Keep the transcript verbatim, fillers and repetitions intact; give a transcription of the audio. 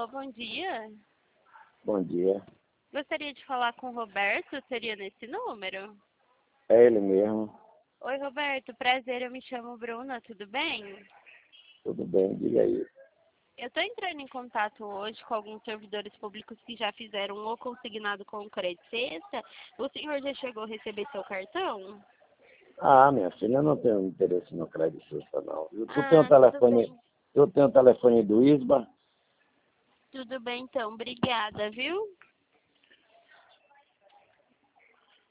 Alô, bom dia. Bom dia. Gostaria de falar com o Roberto, seria nesse número? É ele mesmo. Oi, Roberto, prazer, eu me chamo Bruna, tudo bem? Tudo bem, diga aí. Eu estou entrando em contato hoje com alguns servidores públicos que já fizeram o consignado com crédito sexta. O senhor já chegou a receber seu cartão? Ah, minha filha, eu não tenho interesse no crédito justo, não. Eu- Tu tem o Ah, tudo telefone, bem. tu tem o telefone do ISBA? Tudo bem, então. Obrigada, viu?